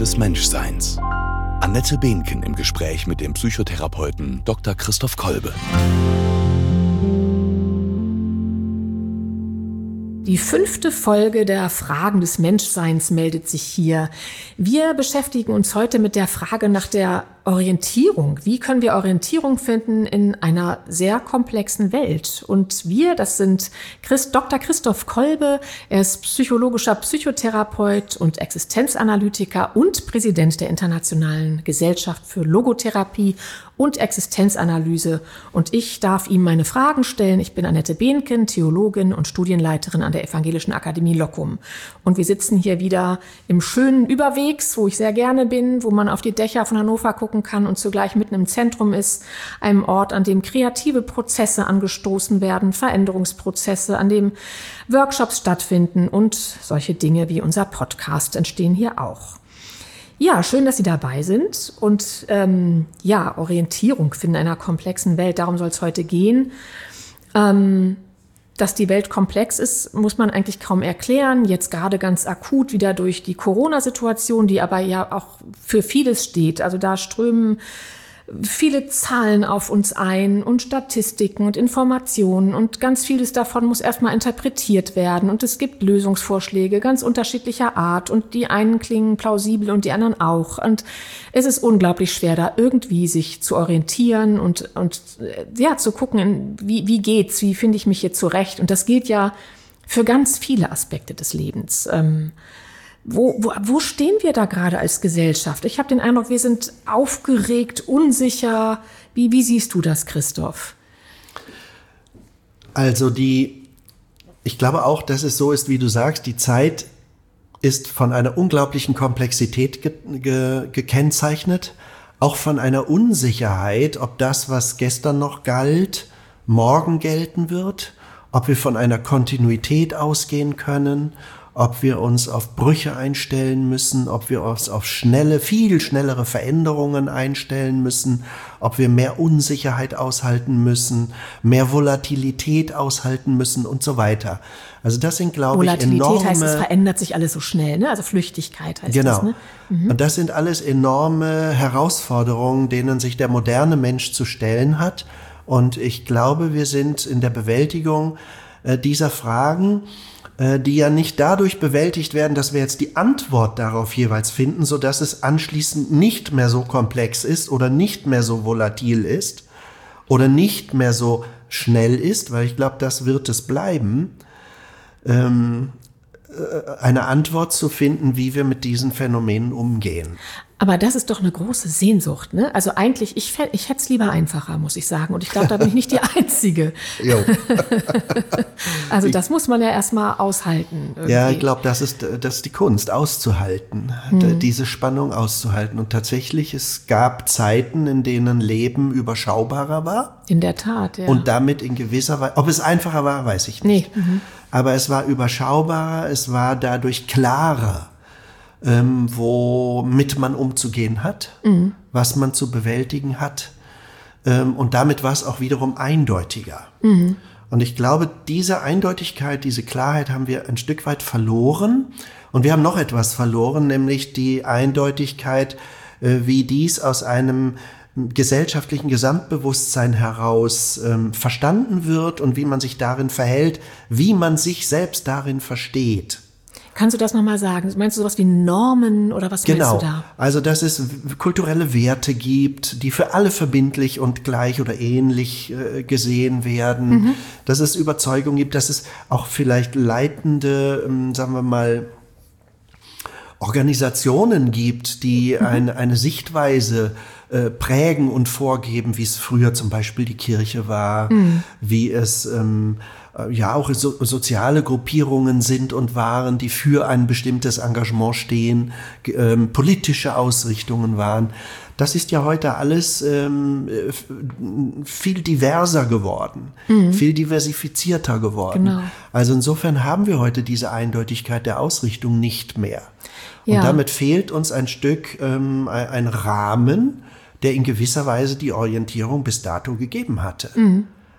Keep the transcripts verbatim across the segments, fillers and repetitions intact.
des Menschseins. Annette Behnken im Gespräch mit dem Psychotherapeuten Doktor Christoph Kolbe. Die fünfte Folge der Fragen des Menschseins meldet sich hier. Wir beschäftigen uns heute mit der Frage nach der Orientierung. Wie können wir Orientierung finden in einer sehr komplexen Welt? Und wir, das sind Christ, Doktor Christoph Kolbe. Er ist psychologischer Psychotherapeut und Existenzanalytiker und Präsident der Internationalen Gesellschaft für Logotherapie und Existenzanalyse. Und ich darf ihm meine Fragen stellen. Ich bin Annette Behnken, Theologin und Studienleiterin an der Evangelischen Akademie Loccum. Und wir sitzen hier wieder im schönen Überwegs, wo ich sehr gerne bin, wo man auf die Dächer von Hannover gucken kann und zugleich mitten im Zentrum ist, einem Ort, an dem kreative Prozesse angestoßen werden, Veränderungsprozesse, an dem Workshops stattfinden und solche Dinge wie unser Podcast entstehen hier auch. Ja, schön, dass Sie dabei sind und ähm, ja, Orientierung finden in einer komplexen Welt, darum soll es heute gehen. Ähm, Dass die Welt komplex ist, muss man eigentlich kaum erklären. Jetzt gerade ganz akut wieder durch die Corona-Situation, die aber ja auch für vieles steht. Also da strömen viele Zahlen auf uns ein und Statistiken und Informationen und ganz vieles davon muss erstmal interpretiert werden. Und es gibt Lösungsvorschläge ganz unterschiedlicher Art und die einen klingen plausibel und die anderen auch. Und es ist unglaublich schwer, da irgendwie sich zu orientieren und, und ja, zu gucken, wie, wie geht's, wie finde ich mich hier zurecht. Und das gilt ja für ganz viele Aspekte des Lebens. Ähm, Wo, wo, wo stehen wir da gerade als Gesellschaft? Ich habe den Eindruck, wir sind aufgeregt, unsicher. Wie, wie siehst du das, Christoph? Also die, ich glaube auch, dass es so ist, wie du sagst, die Zeit ist von einer unglaublichen Komplexität ge, ge, gekennzeichnet, auch von einer Unsicherheit, ob das, was gestern noch galt, morgen gelten wird, ob wir von einer Kontinuität ausgehen können, ob wir uns auf Brüche einstellen müssen, ob wir uns auf schnelle, viel schnellere Veränderungen einstellen müssen, ob wir mehr Unsicherheit aushalten müssen, mehr Volatilität aushalten müssen und so weiter. Also das sind, glaube ich, enorme... Volatilität heißt, es verändert sich alles so schnell, ne? Also Flüchtigkeit heißt genau. das, ne? Mhm. Und das sind alles enorme Herausforderungen, denen sich der moderne Mensch zu stellen hat. Und ich glaube, wir sind in der Bewältigung äh, dieser Fragen, die ja nicht dadurch bewältigt werden, dass wir jetzt die Antwort darauf jeweils finden, sodass es anschließend nicht mehr so komplex ist oder nicht mehr so volatil ist oder nicht mehr so schnell ist, weil ich glaube, das wird es bleiben, ähm, eine Antwort zu finden, wie wir mit diesen Phänomenen umgehen. Aber das ist doch eine große Sehnsucht, ne? Also eigentlich, ich, ich hätte es lieber einfacher, muss ich sagen. Und ich glaube, da bin ich nicht die Einzige. Jo. Also das muss man ja erstmal aushalten. Irgendwie. Ja, ich glaube, das ist, das ist die Kunst, auszuhalten, hm. diese Spannung auszuhalten. Und tatsächlich, es gab Zeiten, in denen Leben überschaubarer war. In der Tat, ja. Und damit in gewisser Weise, ob es einfacher war, weiß ich nicht. Nee. Mhm. Aber es war überschaubarer, es war dadurch klarer, ähm, womit man umzugehen hat, mhm. was man zu bewältigen hat. Ähm, und damit war es auch wiederum eindeutiger. Mhm. Und ich glaube, diese Eindeutigkeit, diese Klarheit haben wir ein Stück weit verloren. Und wir haben noch etwas verloren, nämlich die Eindeutigkeit, äh, wie dies aus einem gesellschaftlichen Gesamtbewusstsein heraus ähm, verstanden wird und wie man sich darin verhält, wie man sich selbst darin versteht. Kannst du das nochmal sagen? Meinst du sowas wie Normen oder was genau. meinst du da? Also, dass es kulturelle Werte gibt, die für alle verbindlich und gleich oder ähnlich äh, gesehen werden, mhm. dass es Überzeugungen gibt, dass es auch vielleicht leitende, ähm, sagen wir mal, Organisationen gibt, die mhm. eine, eine Sichtweise äh, prägen und vorgeben, wie es früher zum Beispiel die Kirche war, mhm. wie es ähm, ja auch so, soziale Gruppierungen sind und waren, die für ein bestimmtes Engagement stehen, ähm, politische Ausrichtungen waren. Das ist ja heute alles ähm, viel diverser geworden, mhm. viel diversifizierter geworden. Genau. Also insofern haben wir heute diese Eindeutigkeit der Ausrichtung nicht mehr. Und ja. damit fehlt uns ein Stück, ähm, ein Rahmen, der in gewisser Weise die Orientierung bis dato gegeben hatte. Mhm.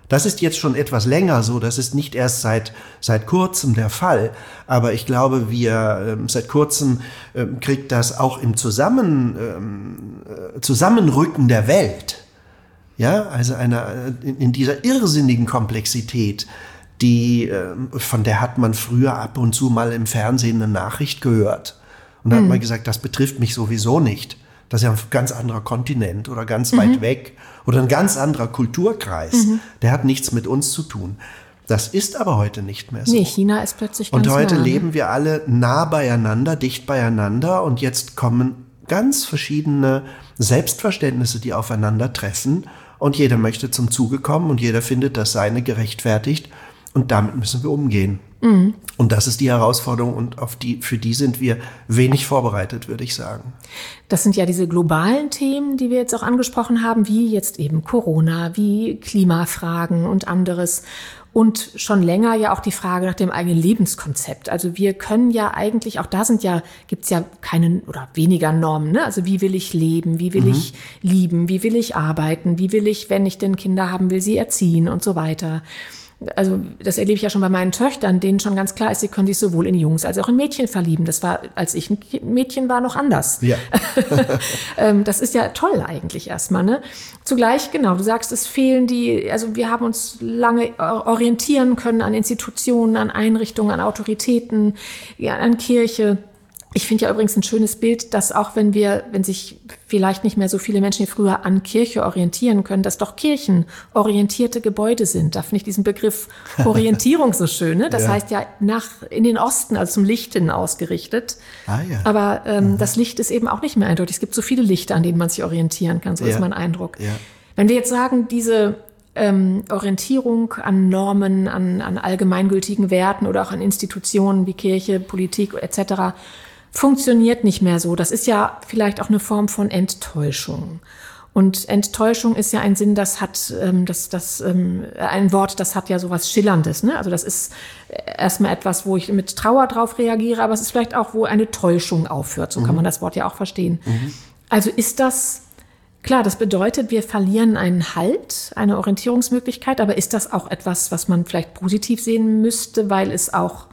Das ist jetzt schon etwas länger so, das ist nicht erst seit, seit kurzem der Fall, aber ich glaube, wir ähm, seit kurzem ähm, kriegt das auch im Zusammen, ähm, Zusammenrücken der Welt, ja, also eine, in, in dieser irrsinnigen Komplexität, die, äh, von der hat man früher ab und zu mal im Fernsehen eine Nachricht gehört und da mhm. hat man gesagt, das betrifft mich sowieso nicht. Das ist ja ein ganz anderer Kontinent oder ganz mhm. weit weg oder ein ganz anderer Kulturkreis. Mhm. Der hat nichts mit uns zu tun. Das ist aber heute nicht mehr so. Nee, China ist plötzlich ganz Und heute nah, leben ne? wir alle nah beieinander, dicht beieinander und jetzt kommen ganz verschiedene Selbstverständnisse, die aufeinandertreffen und jeder möchte zum Zuge kommen und jeder findet das Seine gerechtfertigt und damit müssen wir umgehen. Mhm. Und das ist die Herausforderung und auf die, für die sind wir wenig vorbereitet, würde ich sagen. Das sind ja diese globalen Themen, die wir jetzt auch angesprochen haben, wie jetzt eben Corona, wie Klimafragen und anderes. Und schon länger ja auch die Frage nach dem eigenen Lebenskonzept. Also wir können ja eigentlich, auch da sind ja, gibt's ja keine oder weniger Normen, ne? Also wie will ich leben, wie will mhm. ich lieben, wie will ich arbeiten, wie will ich, wenn ich denn Kinder haben will, sie erziehen und so weiter. Also das erlebe ich ja schon bei meinen Töchtern, denen schon ganz klar ist, sie können sich sowohl in Jungs als auch in Mädchen verlieben. Das war, als ich ein Mädchen war, noch anders. Ja. Das ist ja toll eigentlich erstmal, ne? Zugleich, genau, du sagst, es fehlen die, also wir haben uns lange orientieren können an Institutionen, an Einrichtungen, an Autoritäten, ja, an Kirche. Ich finde ja übrigens ein schönes Bild, dass auch wenn wir, wenn sich vielleicht nicht mehr so viele Menschen wie früher an Kirche orientieren können, dass doch Kirchen orientierte Gebäude sind. Da finde ich diesen Begriff Orientierung so schön. Ne? Das ja. heißt ja nach in den Osten, also zum Licht hin ausgerichtet. Ah, ja. Aber ähm, mhm. das Licht ist eben auch nicht mehr eindeutig. Es gibt so viele Lichter, an denen man sich orientieren kann. So ja. ist mein Eindruck. Ja. Wenn wir jetzt sagen, diese ähm, Orientierung an Normen, an, an allgemeingültigen Werten oder auch an Institutionen wie Kirche, Politik et cetera funktioniert nicht mehr so. Das ist ja vielleicht auch eine Form von Enttäuschung. Und Enttäuschung ist ja ein Sinn, das hat, ähm, das, das, ähm, ein Wort, das hat ja sowas Schillerndes, ne? Also das ist erstmal etwas, wo ich mit Trauer drauf reagiere, aber es ist vielleicht auch, wo eine Täuschung aufhört. So mhm. kann man das Wort ja auch verstehen. Mhm. Also ist das, klar, das bedeutet, wir verlieren einen Halt, eine Orientierungsmöglichkeit, aber ist das auch etwas, was man vielleicht positiv sehen müsste, weil es auch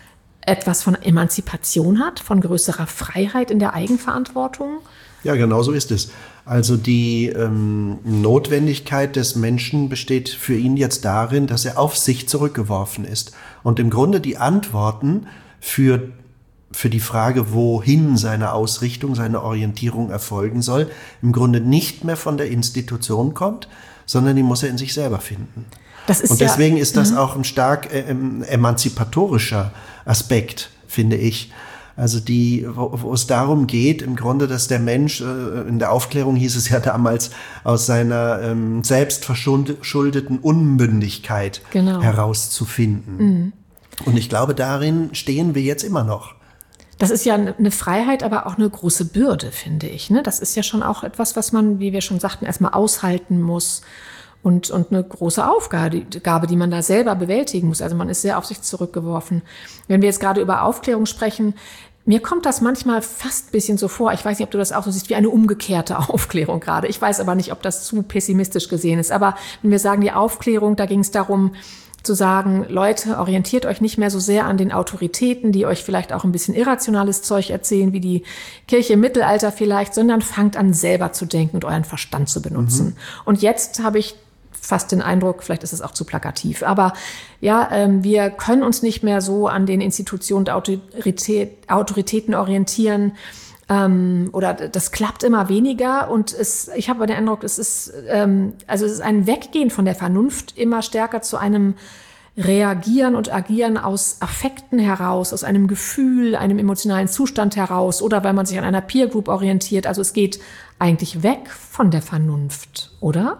etwas von Emanzipation hat, von größerer Freiheit in der Eigenverantwortung? Ja, genau so ist es. Also die ähm, Notwendigkeit des Menschen besteht für ihn jetzt darin, dass er auf sich zurückgeworfen ist. Und im Grunde die Antworten für, für die Frage, wohin seine Ausrichtung, seine Orientierung erfolgen soll, im Grunde nicht mehr von der Institution kommt, sondern die muss er in sich selber finden. Das ist Und deswegen ja, ist das mh. auch ein stark äh, emanzipatorischer Aspekt, finde ich. Also die, wo, wo es darum geht, im Grunde, dass der Mensch, äh, in der Aufklärung hieß es ja damals, aus seiner ähm, selbstverschuldeten Unmündigkeit genau. herauszufinden. Mhm. Und ich glaube, darin stehen wir jetzt immer noch. Das ist ja eine Freiheit, aber auch eine große Bürde, finde ich. Ne? Das ist ja schon auch etwas, was man, wie wir schon sagten, erstmal aushalten muss. Und, und eine große Aufgabe, die man da selber bewältigen muss. Also man ist sehr auf sich zurückgeworfen. Wenn wir jetzt gerade über Aufklärung sprechen, mir kommt das manchmal fast ein bisschen so vor, ich weiß nicht, ob du das auch so siehst, wie eine umgekehrte Aufklärung gerade. Ich weiß aber nicht, ob das zu pessimistisch gesehen ist. Aber wenn wir sagen, die Aufklärung, da ging es darum, zu sagen, Leute, orientiert euch nicht mehr so sehr an den Autoritäten, die euch vielleicht auch ein bisschen irrationales Zeug erzählen, wie die Kirche im Mittelalter vielleicht, sondern fangt an, selber zu denken und euren Verstand zu benutzen. Mhm. Und jetzt habe ich fast den Eindruck, vielleicht ist es auch zu plakativ, aber ja, ähm, wir können uns nicht mehr so an den Institutionen der Autorität, Autoritäten orientieren, ähm, oder das klappt immer weniger und es, ich habe den Eindruck, es ist, ähm, also es ist ein Weggehen von der Vernunft immer stärker zu einem Reagieren und Agieren aus Affekten heraus, aus einem Gefühl, einem emotionalen Zustand heraus oder weil man sich an einer Peer Group orientiert. Also es geht eigentlich weg von der Vernunft, oder?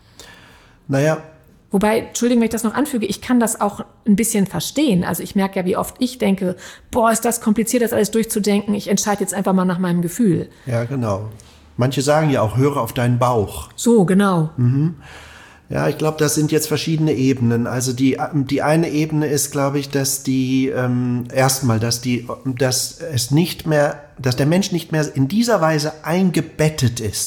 Naja. Wobei, Entschuldigung, wenn ich das noch anfüge, ich kann das auch ein bisschen verstehen. Also ich merke ja, wie oft ich denke, boah, ist das kompliziert, das alles durchzudenken. Ich entscheide jetzt einfach mal nach meinem Gefühl. Ja, genau. Manche sagen ja auch, höre auf deinen Bauch. So, genau. Mhm. Ja, ich glaube, das sind jetzt verschiedene Ebenen. Also die die eine Ebene ist, glaube ich, dass die ähm, erstmal, dass die, dass es nicht mehr, dass der Mensch nicht mehr in dieser Weise eingebettet ist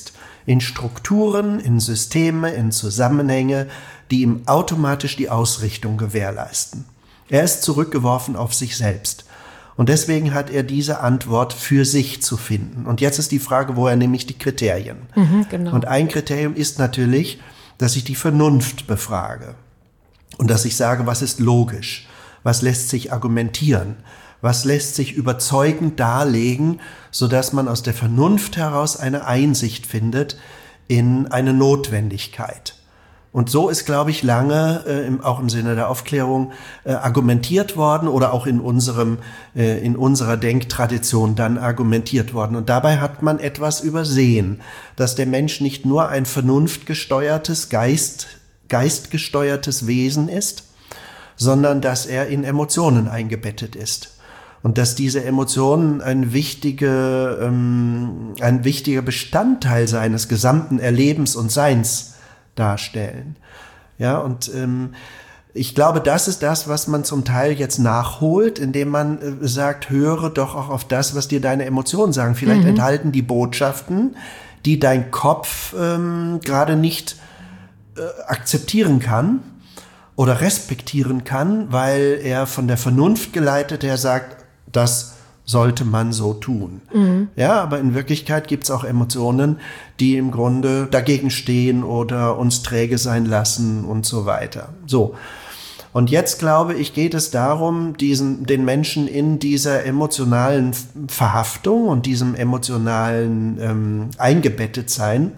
in Strukturen, in Systeme, in Zusammenhänge, die ihm automatisch die Ausrichtung gewährleisten. Er ist zurückgeworfen auf sich selbst. Und deswegen hat er diese Antwort für sich zu finden. Und jetzt ist die Frage, woher nehme ich die Kriterien? Mhm, genau. Und ein Kriterium ist natürlich, dass ich die Vernunft befrage. Und dass ich sage, was ist logisch? Was lässt sich argumentieren? Was lässt sich überzeugend darlegen, sodass man aus der Vernunft heraus eine Einsicht findet in eine Notwendigkeit? Und so ist, glaube ich, lange, äh, im, auch im Sinne der Aufklärung, äh, argumentiert worden oder auch in unserem, äh, in unserer Denktradition dann argumentiert worden. Und dabei hat man etwas übersehen, dass der Mensch nicht nur ein vernunftgesteuertes, Geist, geistgesteuertes Wesen ist, sondern dass er in Emotionen eingebettet ist. Und dass diese Emotionen ein, wichtige, ähm, ein wichtiger Bestandteil seines gesamten Erlebens und Seins darstellen. Ja, und ähm, ich glaube, das ist das, was man zum Teil jetzt nachholt, indem man äh, sagt, höre doch auch auf das, was dir deine Emotionen sagen. Vielleicht mhm. enthalten die Botschaften, die dein Kopf ähm, gerade nicht äh, akzeptieren kann oder respektieren kann, weil er von der Vernunft geleitet her sagt, das sollte man so tun. Mhm. Ja, aber in Wirklichkeit gibt es auch Emotionen, die im Grunde dagegen stehen oder uns träge sein lassen und so weiter. So. Und jetzt, glaube ich, geht es darum, diesen, den Menschen in dieser emotionalen Verhaftung und diesem emotionalen ähm, Eingebettetsein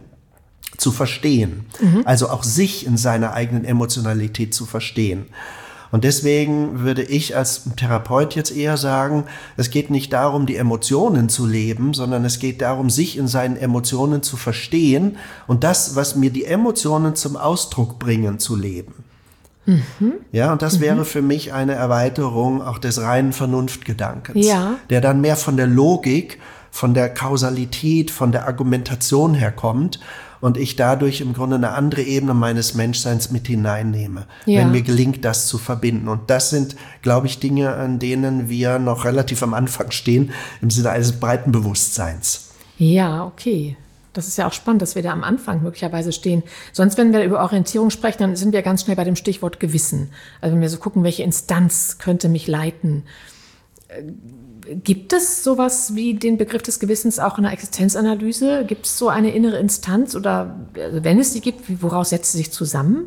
zu verstehen. Mhm. Also auch sich in seiner eigenen Emotionalität zu verstehen. Und deswegen würde ich als Therapeut jetzt eher sagen, es geht nicht darum, die Emotionen zu leben, sondern es geht darum, sich in seinen Emotionen zu verstehen und das, was mir die Emotionen zum Ausdruck bringen, zu leben. Mhm. Ja, und das mhm. wäre für mich eine Erweiterung auch des reinen Vernunftgedankens, ja. der dann mehr von der Logik, von der Kausalität, von der Argumentation herkommt und ich dadurch im Grunde eine andere Ebene meines Menschseins mit hineinnehme, ja. wenn mir gelingt, das zu verbinden. Und das sind, glaube ich, Dinge, an denen wir noch relativ am Anfang stehen, im Sinne eines breiten Bewusstseins. Ja, okay. Das ist ja auch spannend, dass wir da am Anfang möglicherweise stehen. Sonst, wenn wir über Orientierung sprechen, dann sind wir ganz schnell bei dem Stichwort Gewissen. Also wenn wir so gucken, welche Instanz könnte mich leiten. Gibt es sowas wie den Begriff des Gewissens auch in der Existenzanalyse? Gibt es so eine innere Instanz oder also wenn es die gibt, woraus setzt sie sich zusammen?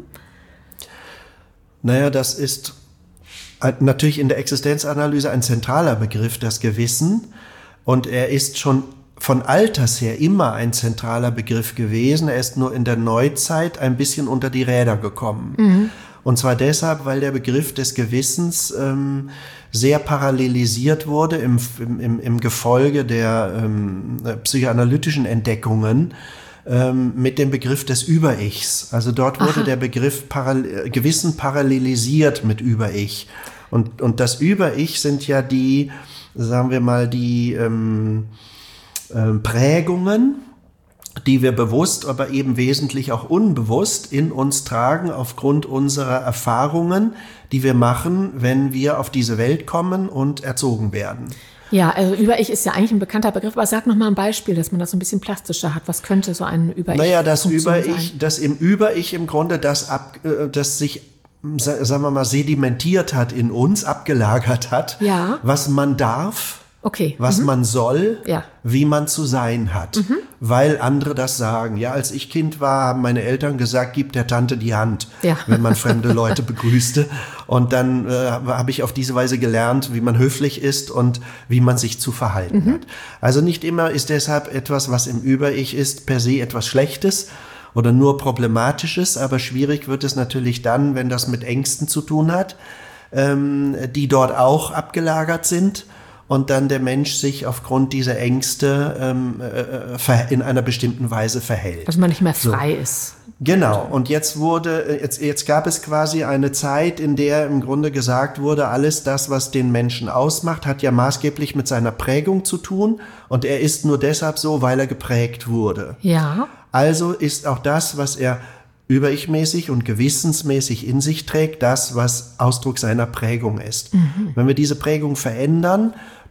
Naja, das ist natürlich in der Existenzanalyse ein zentraler Begriff, das Gewissen. Und er ist schon von Alters her immer ein zentraler Begriff gewesen. Er ist nur in der Neuzeit ein bisschen unter die Räder gekommen. Mhm. Und zwar deshalb, weil der Begriff des Gewissens ähm, sehr parallelisiert wurde im, im, im Gefolge der ähm, psychoanalytischen Entdeckungen ähm, mit dem Begriff des Über-Ichs. Also dort wurde Aha. der Begriff Paral- Gewissen parallelisiert mit Über-Ich. Und, und das Über-Ich sind ja die, sagen wir mal, die ähm, äh, Prägungen, die wir bewusst, aber eben wesentlich auch unbewusst in uns tragen aufgrund unserer Erfahrungen, die wir machen, wenn wir auf diese Welt kommen und erzogen werden. Ja, also Über-Ich ist ja eigentlich ein bekannter Begriff, aber sag noch mal ein Beispiel, dass man das so ein bisschen plastischer hat. Was könnte so ein Über-Ich Naja, das Über-Ich, sein? das im Über-Ich im Grunde das, ab, das sich, sagen wir mal, sedimentiert hat in uns, abgelagert hat, ja. was man darf. Okay. Was mhm. man soll, ja. wie man zu sein hat, mhm. weil andere das sagen. Ja, als ich Kind war, haben meine Eltern gesagt, gib der Tante die Hand, ja. wenn man fremde Leute begrüßte. Und dann äh, habe ich auf diese Weise gelernt, wie man höflich ist und wie man sich zu verhalten mhm. hat. Also nicht immer ist deshalb etwas, was im Über-Ich ist, per se etwas Schlechtes oder nur Problematisches, aber schwierig wird es natürlich dann, wenn das mit Ängsten zu tun hat, ähm, die dort auch abgelagert sind. Und dann der Mensch sich aufgrund dieser Ängste ähm, äh, in einer bestimmten Weise verhält. Dass man nicht mehr frei so. ist. Genau. Und jetzt wurde, jetzt, jetzt gab es quasi eine Zeit, in der im Grunde gesagt wurde, alles das, was den Menschen ausmacht, hat ja maßgeblich mit seiner Prägung zu tun. Und er ist nur deshalb so, weil er geprägt wurde. Ja. Also ist auch das, was er über-ich-mäßig und gewissensmäßig in sich trägt, das, was Ausdruck seiner Prägung ist. Mhm. Wenn wir diese Prägung verändern,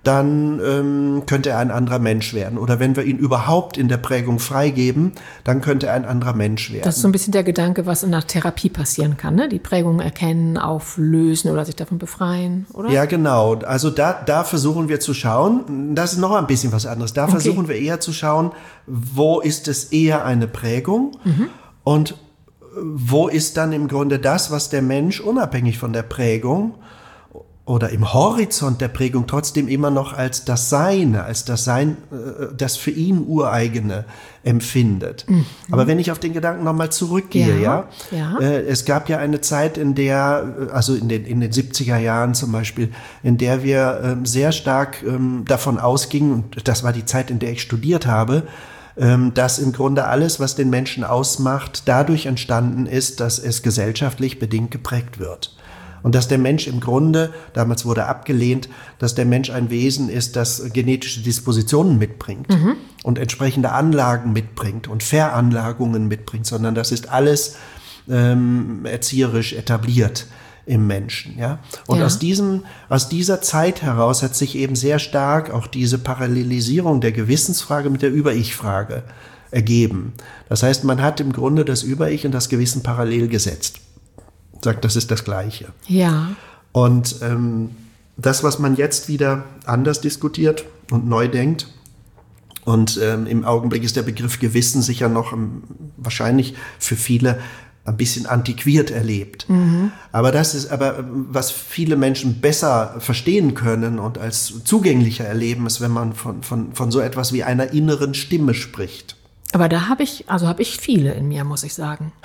dann ähm, könnte er ein anderer Mensch werden. Oder wenn wir ihn überhaupt in der Prägung freigeben, dann könnte er ein anderer Mensch werden. Das ist so ein bisschen der Gedanke, was in der Therapie passieren kann, ne? Die Prägung erkennen, auflösen oder sich davon befreien, oder? Ja, genau. Also da, da versuchen wir zu schauen, das ist noch ein bisschen was anderes. Da okay. versuchen wir eher zu schauen, wo ist es eher eine Prägung mhm. und wo ist dann im Grunde das, was der Mensch unabhängig von der Prägung oder im Horizont der Prägung trotzdem immer noch als das Seine, als das Sein, das für ihn Ureigene empfindet. Mhm. Aber wenn ich auf den Gedanken nochmal zurückgehe, ja, ja, ja. Äh, es gab ja eine Zeit, in der, also in den, in den siebziger Jahren zum Beispiel, in der wir ähm, sehr stark ähm, davon ausgingen, und das war die Zeit, in der ich studiert habe, ähm, dass im Grunde alles, was den Menschen ausmacht, dadurch entstanden ist, dass es gesellschaftlich bedingt geprägt wird. Und dass der Mensch im Grunde, damals wurde abgelehnt, dass der Mensch ein Wesen ist, das genetische Dispositionen mitbringt mhm. und entsprechende Anlagen mitbringt und Veranlagungen mitbringt, sondern das ist alles ähm, erzieherisch etabliert im Menschen. Ja? Und ja. aus diesem, aus dieser Zeit heraus hat sich eben sehr stark auch diese Parallelisierung der Gewissensfrage mit der Über-Ich-Frage ergeben. Das heißt, man hat im Grunde das Über-Ich und das Gewissen parallel gesetzt. Sagt, das ist das Gleiche. Ja. Und ähm, das, was man jetzt wieder anders diskutiert und neu denkt, und ähm, im Augenblick ist der Begriff Gewissen sicher noch ähm, wahrscheinlich für viele ein bisschen antiquiert erlebt. Mhm. Aber das ist, aber was viele Menschen besser verstehen können und als zugänglicher erleben, ist, wenn man von, von, von so etwas wie einer inneren Stimme spricht. Aber da habe ich, also habe ich viele in mir, muss ich sagen.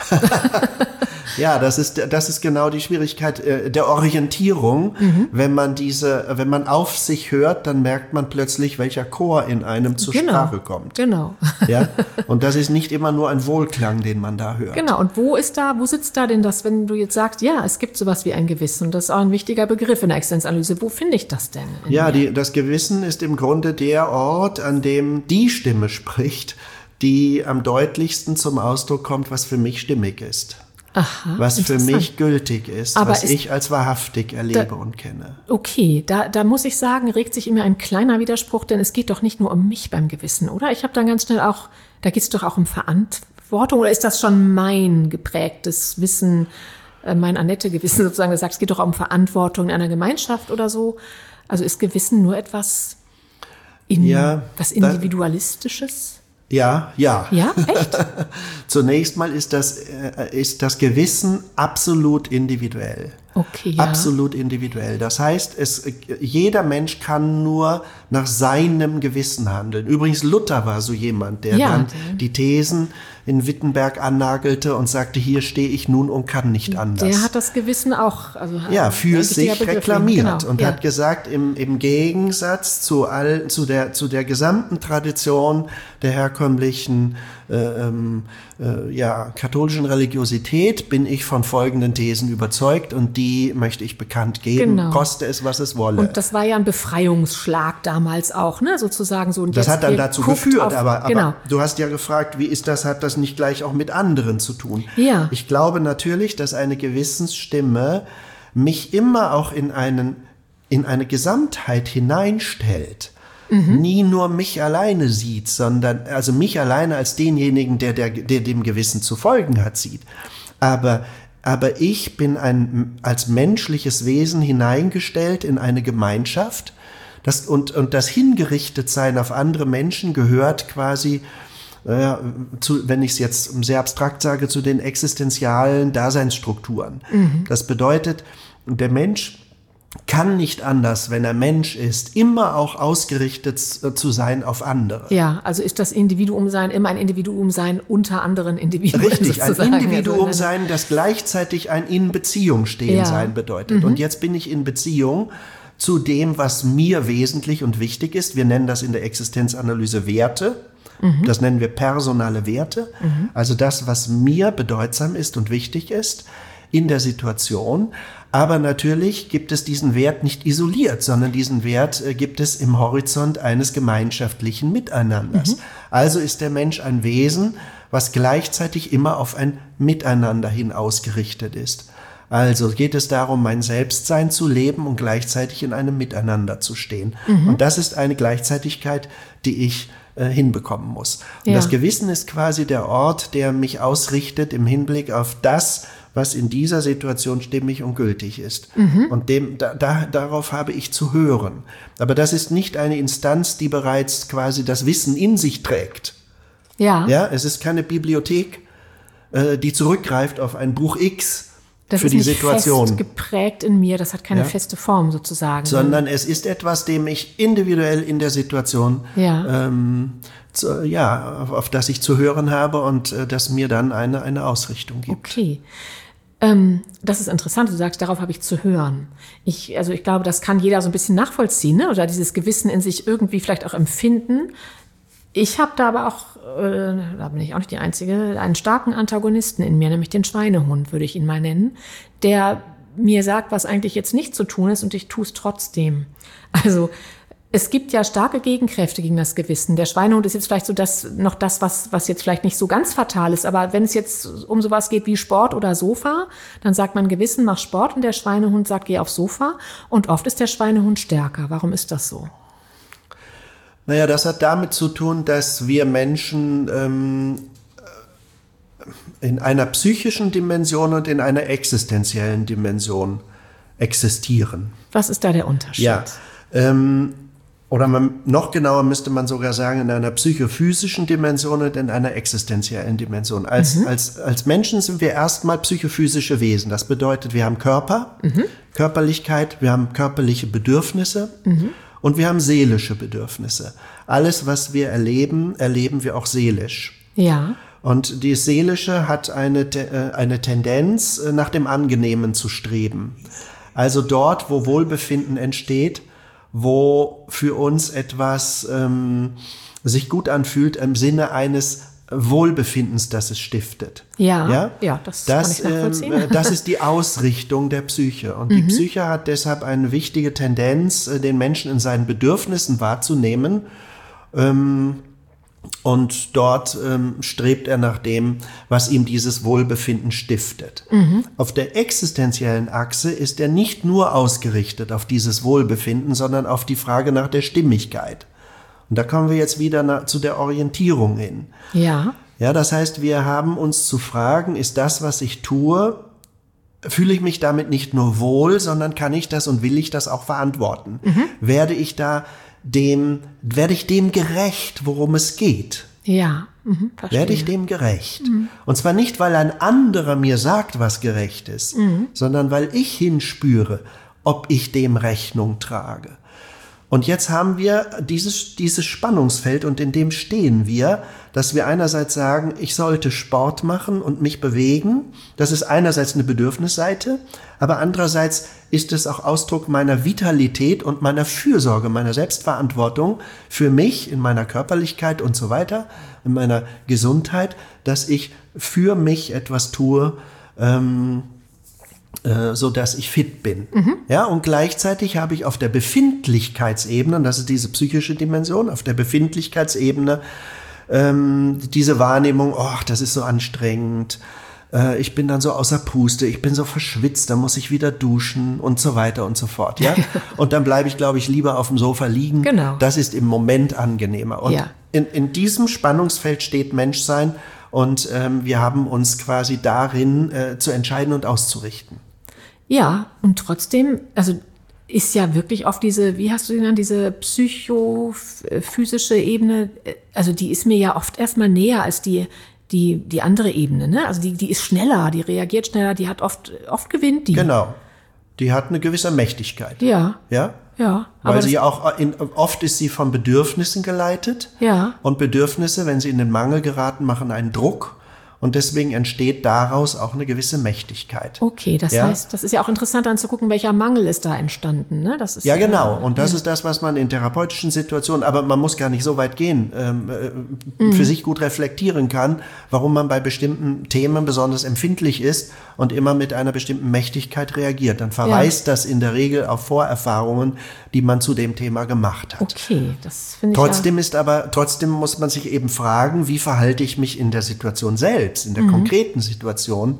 Ja, das ist, das ist genau die Schwierigkeit äh, der Orientierung. Mhm. Wenn man diese, wenn man auf sich hört, dann merkt man plötzlich, welcher Chor in einem zur genau, Sprache kommt. Genau. Ja, und das ist nicht immer nur ein Wohlklang, den man da hört. Genau. Und wo ist da, wo sitzt da denn das, wenn du jetzt sagst, ja, es gibt sowas wie ein Gewissen, und das ist auch ein wichtiger Begriff in der Existenzanalyse. Wo finde ich das denn? Ja, die, das Gewissen ist im Grunde der Ort, an dem die Stimme spricht, die am deutlichsten zum Ausdruck kommt, was für mich stimmig ist. Aha, was für mich gültig ist, aber was ist, ich als wahrhaftig erlebe da, und kenne. Okay, da, da muss ich sagen, regt sich immer ein kleiner Widerspruch, denn es geht doch nicht nur um mich beim Gewissen, oder? Ich habe dann ganz schnell auch, da geht es doch auch um Verantwortung, oder ist das schon mein geprägtes Wissen, mein Annette-Gewissen sozusagen, das sagt, es geht doch auch um Verantwortung in einer Gemeinschaft oder so. Also ist Gewissen nur etwas, in, ja, was Individualistisches? Ja, ja. Ja, echt? Zunächst mal ist das, äh, ist das Gewissen absolut individuell. Okay, ja. Absolut individuell. Das heißt, es, jeder Mensch kann nur nach seinem Gewissen handeln. Übrigens, Luther war so jemand, der ja, dann der. die Thesen in Wittenberg annagelte und sagte, hier stehe ich nun und kann nicht anders. Der hat das Gewissen auch, also ja, für sich reklamiert genau, und ja. hat gesagt, im, im Gegensatz zu all, zu der, zu der gesamten Tradition der herkömmlichen äh, ähm, äh, ja, katholischen Religiosität bin ich von folgenden Thesen überzeugt und die möchte ich bekannt geben, genau. koste es, was es wolle. Und das war ja ein Befreiungsschlag damals auch, ne, sozusagen so. Und das hat dann dazu geführt, auf, aber, aber genau. du hast ja gefragt, wie ist das, hat das nicht gleich auch mit anderen zu tun? Ja. Ich glaube natürlich, dass eine Gewissensstimme mich immer auch in einen, in eine Gesamtheit hineinstellt. Mhm. Nie nur mich alleine sieht, sondern also mich alleine als denjenigen, der, der, der dem Gewissen zu folgen hat, sieht. Aber, aber ich bin ein, als menschliches Wesen hineingestellt in eine Gemeinschaft. Das, und, und das Hingerichtetsein auf andere Menschen gehört quasi, äh, zu, wenn ich es jetzt sehr abstrakt sage, zu den existenzialen Daseinsstrukturen. Mhm. Das bedeutet, der Mensch kann nicht anders, wenn er Mensch ist, immer auch ausgerichtet zu sein auf andere. Ja, also ist das Individuum sein immer ein Individuum sein unter anderen Individuen. Richtig, ein Individuum sein, das gleichzeitig ein in Beziehung stehen ja. sein bedeutet. Mhm. Und jetzt bin ich in Beziehung zu dem, was mir wesentlich und wichtig ist. Wir nennen das in der Existenzanalyse Werte. Mhm. Das nennen wir personale Werte. Mhm. Also das, was mir bedeutsam ist und wichtig ist in der Situation. Aber natürlich gibt es diesen Wert nicht isoliert, sondern diesen Wert äh, gibt es im Horizont eines gemeinschaftlichen Miteinanders. Mhm. Also ist der Mensch ein Wesen, was gleichzeitig immer auf ein Miteinander hin ausgerichtet ist. Also geht es darum, mein Selbstsein zu leben und gleichzeitig in einem Miteinander zu stehen. Mhm. Und das ist eine Gleichzeitigkeit, die ich äh, hinbekommen muss. Und ja. das Gewissen ist quasi der Ort, der mich ausrichtet im Hinblick auf das, was in dieser Situation stimmig und gültig ist. Mhm. Und dem, da, da, darauf habe ich zu hören. Aber das ist nicht eine Instanz, die bereits quasi das Wissen in sich trägt. Ja. Ja, es ist keine Bibliothek, äh, die zurückgreift auf ein Buch X. Das für ist die nicht Situation. Fest geprägt in mir, das hat keine ja. feste Form sozusagen. Sondern es ist etwas, dem ich individuell in der Situation, ja, ähm, zu, ja auf, auf das ich zu hören habe und äh, das mir dann eine, eine Ausrichtung gibt. Okay. Ähm, das ist interessant, du sagst, darauf habe ich zu hören. Ich, also ich glaube, das kann jeder so ein bisschen nachvollziehen, ne? Oder dieses Gewissen in sich irgendwie vielleicht auch empfinden. Ich habe da aber auch, äh, da bin ich auch nicht die Einzige, einen starken Antagonisten in mir, nämlich den Schweinehund, würde ich ihn mal nennen, der mir sagt, was eigentlich jetzt nicht zu tun ist und ich tue es trotzdem. Also es gibt ja starke Gegenkräfte gegen das Gewissen. Der Schweinehund ist jetzt vielleicht so das, noch das, was, was jetzt vielleicht nicht so ganz fatal ist, aber wenn es jetzt um sowas geht wie Sport oder Sofa, dann sagt man Gewissen, mach Sport und der Schweinehund sagt, geh aufs Sofa und oft ist der Schweinehund stärker. Warum ist das so? Naja, das hat damit zu tun, dass wir Menschen ähm, in einer psychischen Dimension und in einer existenziellen Dimension existieren. Was ist da der Unterschied? Ja, ähm, oder man, noch genauer müsste man sogar sagen, in einer psychophysischen Dimension und in einer existenziellen Dimension. Als, mhm. als, als Menschen sind wir erstmal psychophysische Wesen. Das bedeutet, wir haben Körper, mhm. Körperlichkeit, wir haben körperliche Bedürfnisse, mhm. und wir haben seelische Bedürfnisse. Alles, was wir erleben, erleben wir auch seelisch. Ja. Und die Seelische hat eine, eine Tendenz, nach dem Angenehmen zu streben. Also dort, wo Wohlbefinden entsteht, wo für uns etwas ähm, sich gut anfühlt im Sinne eines Wohlbefindens, das es stiftet. Ja, ja, ja das, das kann ich nachvollziehen. Äh, das ist die Ausrichtung der Psyche. Und mhm. die Psyche hat deshalb eine wichtige Tendenz, den Menschen in seinen Bedürfnissen wahrzunehmen. Ähm, und dort ähm, strebt er nach dem, was ihm dieses Wohlbefinden stiftet. Mhm. Auf der existenziellen Achse ist er nicht nur ausgerichtet auf dieses Wohlbefinden, sondern auf die Frage nach der Stimmigkeit. Und da kommen wir jetzt wieder nach, zu der Orientierung hin. Ja. Ja, das heißt, wir haben uns zu fragen, ist das, was ich tue, fühle ich mich damit nicht nur wohl, sondern kann ich das und will ich das auch verantworten? Mhm. Werde ich da dem, werde ich dem gerecht, worum es geht? Ja, mhm, verstehe. Werde ich dem gerecht? Mhm. Und zwar nicht, weil ein anderer mir sagt, was gerecht ist, mhm. sondern weil ich hinspüre, ob ich dem Rechnung trage. Und jetzt haben wir dieses, dieses Spannungsfeld und in dem stehen wir, dass wir einerseits sagen, ich sollte Sport machen und mich bewegen. Das ist einerseits eine Bedürfnisseite, aber andererseits ist es auch Ausdruck meiner Vitalität und meiner Fürsorge, meiner Selbstverantwortung für mich in meiner Körperlichkeit und so weiter, in meiner Gesundheit, dass ich für mich etwas tue, ähm, so dass ich fit bin. Mhm. Ja, und gleichzeitig habe ich auf der Befindlichkeitsebene, und das ist diese psychische Dimension, auf der Befindlichkeitsebene ähm, diese Wahrnehmung, oh, das ist so anstrengend, äh, ich bin dann so außer Puste, ich bin so verschwitzt, dann muss ich wieder duschen und so weiter und so fort. Ja? Und dann bleibe ich, glaube ich, lieber auf dem Sofa liegen. Genau. Das ist im Moment angenehmer. Und ja. in, in diesem Spannungsfeld steht Menschsein. Und ähm, wir haben uns quasi darin äh, zu entscheiden und auszurichten. Ja, und trotzdem, also ist ja wirklich auf diese, wie hast du die genannt, diese psychophysische Ebene, also die ist mir ja oft erstmal näher als die, die, die andere Ebene, ne? Also die, die ist schneller, die reagiert schneller, die hat oft, oft gewinnt die. Genau. Die hat eine gewisse Mächtigkeit. Ja. Ja? Ja. Weil aber sie ja auch, in, oft ist sie von Bedürfnissen geleitet. Ja. Und Bedürfnisse, wenn sie in den Mangel geraten, machen einen Druck. Und deswegen entsteht daraus auch eine gewisse Mächtigkeit. Okay, das ja? heißt, das ist ja auch interessant anzugucken, welcher Mangel ist da entstanden. Ne? Das ist ja, genau. Und das ja. ist das, was man in therapeutischen Situationen, aber man muss gar nicht so weit gehen, ähm, mhm. für sich gut reflektieren kann, warum man bei bestimmten Themen besonders empfindlich ist und immer mit einer bestimmten Mächtigkeit reagiert. Dann verweist ja. das in der Regel auf Vorerfahrungen, die man zu dem Thema gemacht hat. Okay, das finde ich Trotzdem ja. ist aber, trotzdem muss man sich eben fragen, wie verhalte ich mich in der Situation selbst, in der mhm. konkreten Situation,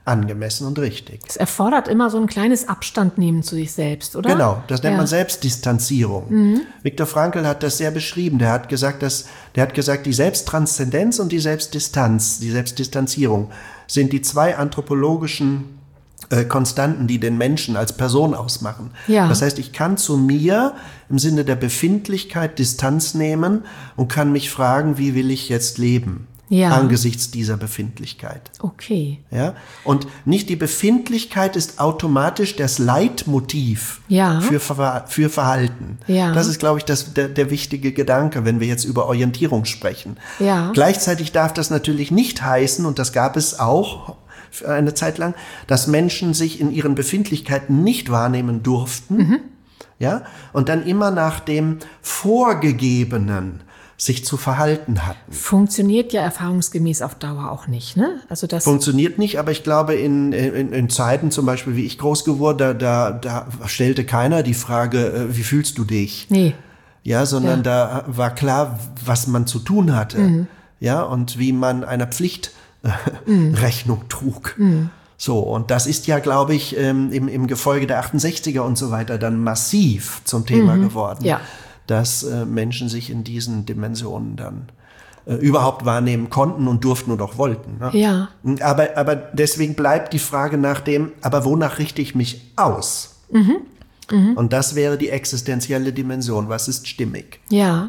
angemessen und richtig. Es erfordert immer so ein kleines Abstand nehmen zu sich selbst, oder? Genau, das nennt ja. man Selbstdistanzierung. Mhm. Viktor Frankl hat das sehr beschrieben. Der hat gesagt, dass, der hat gesagt, die Selbsttranszendenz und die Selbstdistanz, die Selbstdistanzierung sind die zwei anthropologischen äh, Konstanten, die den Menschen als Person ausmachen. Ja. Das heißt, ich kann zu mir im Sinne der Befindlichkeit Distanz nehmen und kann mich fragen, wie will ich jetzt leben? Ja. Angesichts dieser Befindlichkeit. Okay. Ja? Und nicht die Befindlichkeit ist automatisch das Leitmotiv ja. für, Ver- für Verhalten. Ja. Das ist, glaube ich, das, der, der wichtige Gedanke, wenn wir jetzt über Orientierung sprechen. Ja. Gleichzeitig darf das natürlich nicht heißen, und das gab es auch für eine Zeit lang, dass Menschen sich in ihren Befindlichkeiten nicht wahrnehmen durften. Mhm. Ja? Und dann immer nach dem Vorgegebenen sich zu verhalten hatten. Funktioniert ja erfahrungsgemäß auf Dauer auch nicht, ne? Also das funktioniert nicht, aber ich glaube, in, in, in Zeiten zum Beispiel, wie ich groß geworden, da, da, da stellte keiner die Frage, wie fühlst du dich? Nee. Ja, sondern ja. da war klar, was man zu tun hatte. Mhm. Ja, und wie man einer Pflicht äh, mhm. Rechnung trug. Mhm. So, und das ist ja, glaube ich, ähm, im, im Gefolge der achtundsechziger und so weiter dann massiv zum Thema mhm. geworden. Ja. Dass äh, Menschen sich in diesen Dimensionen dann äh, überhaupt wahrnehmen konnten und durften und auch wollten. Ne? Ja. Aber, aber deswegen bleibt die Frage nach dem, aber wonach richte ich mich aus? Mhm. Mhm. Und das wäre die existenzielle Dimension. Was ist stimmig? Ja.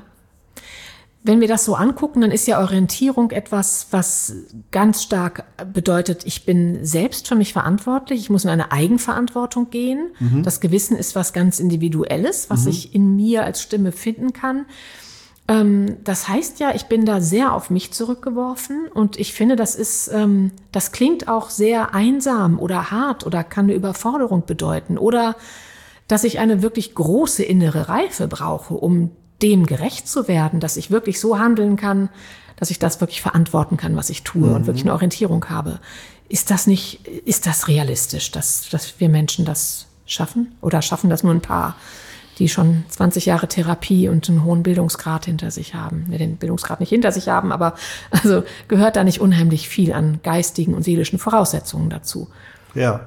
Wenn wir das so angucken, dann ist ja Orientierung etwas, was ganz stark bedeutet, ich bin selbst für mich verantwortlich, ich muss in eine Eigenverantwortung gehen. Mhm. Das Gewissen ist was ganz Individuelles, was mhm. ich in mir als Stimme finden kann. Ähm, das heißt ja, ich bin da sehr auf mich zurückgeworfen und ich finde, das ist, ähm, das klingt auch sehr einsam oder hart oder kann eine Überforderung bedeuten oder dass ich eine wirklich große innere Reife brauche, um dem gerecht zu werden, dass ich wirklich so handeln kann, dass ich das wirklich verantworten kann, was ich tue mhm. und wirklich eine Orientierung habe. Ist das nicht, ist das realistisch, dass, dass wir Menschen das schaffen? Oder schaffen das nur ein paar, die schon zwanzig Jahre Therapie und einen hohen Bildungsgrad hinter sich haben? Ne, den Bildungsgrad nicht hinter sich haben, aber also gehört da nicht unheimlich viel an geistigen und seelischen Voraussetzungen dazu? Ja,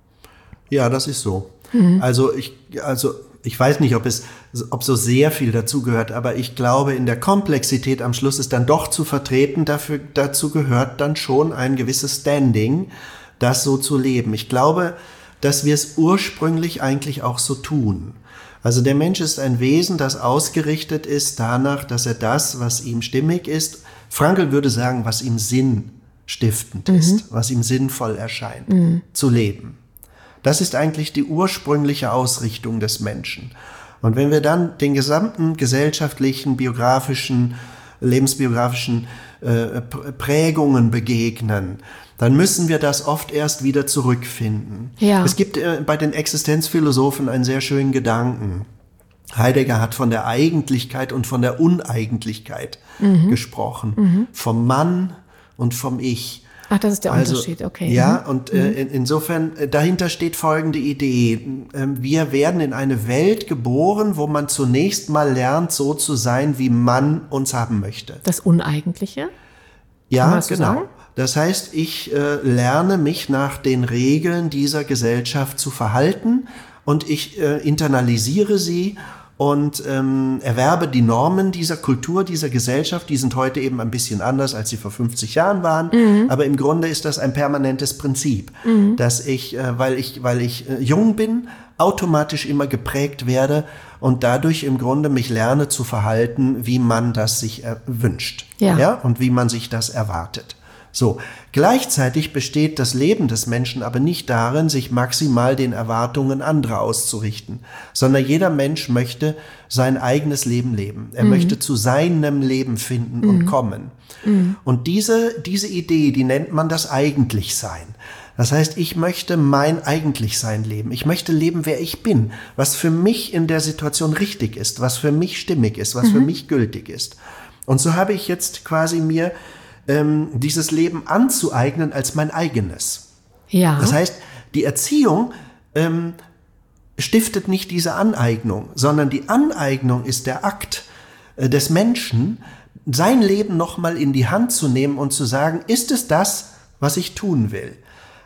ja, das ist so. Mhm. Also ich, also Ich weiß nicht, ob es, ob so sehr viel dazu gehört, aber ich glaube, in der Komplexität am Schluss ist dann doch zu vertreten, dafür, dazu gehört dann schon ein gewisses Standing, das so zu leben. Ich glaube, dass wir es ursprünglich eigentlich auch so tun. Also der Mensch ist ein Wesen, das ausgerichtet ist danach, dass er das, was ihm stimmig ist, Frankl würde sagen, was ihm sinnstiftend mhm. ist, was ihm sinnvoll erscheint, mhm. zu leben. Das ist eigentlich die ursprüngliche Ausrichtung des Menschen. Und wenn wir dann den gesamten gesellschaftlichen, biografischen, lebensbiografischen äh, Prägungen begegnen, dann müssen wir das oft erst wieder zurückfinden. Ja. Es gibt äh, bei den Existenzphilosophen einen sehr schönen Gedanken. Heidegger hat von der Eigentlichkeit und von der Uneigentlichkeit mhm. gesprochen. Mhm. Vom Mann und vom Ich. Ach, das ist der also, Unterschied, okay. Ja, mhm. und äh, in, insofern, äh, dahinter steht folgende Idee. Äh, wir werden in eine Welt geboren, wo man zunächst mal lernt, so zu sein, wie man uns haben möchte. Das Uneigentliche? Ja, Kann man das so genau. sagen? Das heißt, ich äh, lerne mich nach den Regeln dieser Gesellschaft zu verhalten und ich äh, internalisiere sie und ähm, erwerbe die Normen dieser Kultur, dieser Gesellschaft. Die sind heute eben ein bisschen anders, als sie vor fünfzig Jahren waren. Mhm. Aber im Grunde ist das ein permanentes Prinzip, mhm. dass ich, äh, weil ich, weil ich äh, jung bin, automatisch immer geprägt werde und dadurch im Grunde mich lerne zu verhalten, wie man das sich äh, wünscht. Ja. Ja, und wie man sich das erwartet. So, gleichzeitig besteht das Leben des Menschen aber nicht darin, sich maximal den Erwartungen anderer auszurichten, sondern jeder Mensch möchte sein eigenes Leben leben. Er mhm. möchte zu seinem Leben finden mhm. und kommen. Mhm. Und diese, diese Idee, die nennt man das Eigentlichsein. Das heißt, ich möchte mein Eigentlichsein leben. Ich möchte leben, wer ich bin, was für mich in der Situation richtig ist, was für mich stimmig ist, was mhm. für mich gültig ist. Und so habe ich jetzt quasi mir ähm, dieses Leben anzueignen als mein eigenes. Ja. Das heißt, die Erziehung ähm, stiftet nicht diese Aneignung, sondern die Aneignung ist der Akt äh, des Menschen, sein Leben nochmal in die Hand zu nehmen und zu sagen, ist es das, was ich tun will?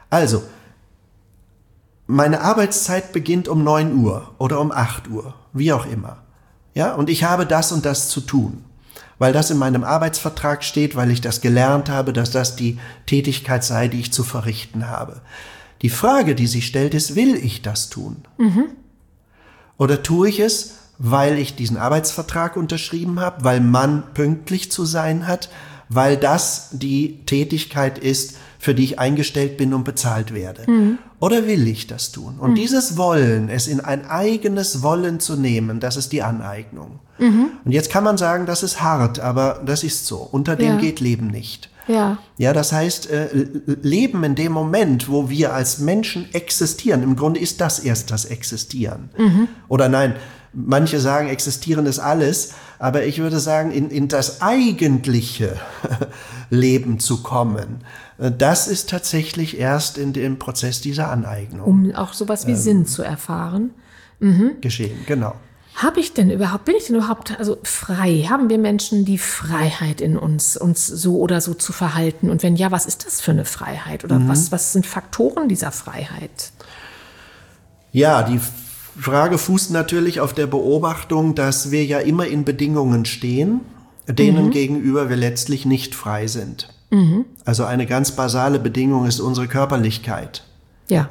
Also, meine Arbeitszeit beginnt um neun Uhr oder um acht Uhr, wie auch immer. Ja, und ich habe das und das zu tun, weil das in meinem Arbeitsvertrag steht, weil ich das gelernt habe, dass das die Tätigkeit sei, die ich zu verrichten habe. Die Frage, die sich stellt, ist, will ich das tun? Mhm. Oder tue ich es, weil ich diesen Arbeitsvertrag unterschrieben habe, weil man pünktlich zu sein hat, weil das die Tätigkeit ist, für die ich eingestellt bin und bezahlt werde. Mhm. Oder will ich das tun? Und mhm. dieses Wollen, es in ein eigenes Wollen zu nehmen, das ist die Aneignung. Mhm. Und jetzt kann man sagen, das ist hart, aber das ist so. Unter dem ja. geht Leben nicht. Ja. Ja, das heißt, äh, Leben in dem Moment, wo wir als Menschen existieren, im Grunde ist das erst das Existieren. Mhm. Oder nein, manche sagen, existieren ist alles, aber ich würde sagen, in, in das eigentliche Leben zu kommen, das ist tatsächlich erst in dem Prozess dieser Aneignung. Um auch sowas wie ähm, Sinn zu erfahren. Mhm. Geschehen, genau. Habe ich denn überhaupt, bin ich denn überhaupt also frei? Haben wir Menschen die Freiheit in uns, uns so oder so zu verhalten? Und wenn ja, was ist das für eine Freiheit? Oder mhm. was, was sind Faktoren dieser Freiheit? Ja, die Frage fußt natürlich auf der Beobachtung, dass wir ja immer in Bedingungen stehen, denen mhm. gegenüber wir letztlich nicht frei sind. Mhm. Also eine ganz basale Bedingung ist unsere Körperlichkeit. Ja.